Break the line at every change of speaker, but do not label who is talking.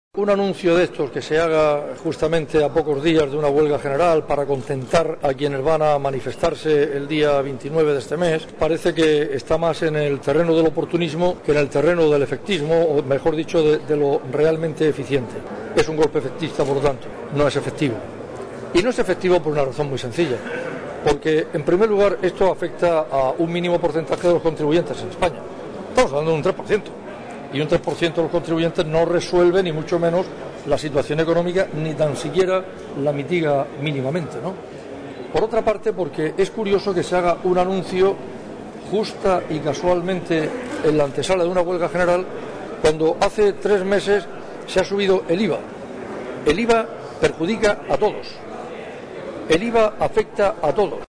Un anuncio de estos que se haga justamente a pocos días de una huelga general para contentar a quienes van a manifestarse el día 29 de este mes parece que está más en el terreno del oportunismo que en el terreno del efectismo, o mejor dicho, de lo realmente eficiente. Es un golpe efectista, por lo tanto, no es efectivo. Y no es efectivo por una razón muy sencilla, porque en primer lugar esto afecta a un mínimo porcentaje de los contribuyentes en España. Estamos hablando de un 3%. Y un 3% de los contribuyentes no resuelve ni mucho menos la situación económica, ni tan siquiera la mitiga mínimamente, ¿no? Por otra parte, porque es curioso que se haga un anuncio justa y casualmente en la antesala de una huelga general, cuando hace 3 meses se ha subido el IVA. El IVA perjudica a todos. El IVA afecta a todos.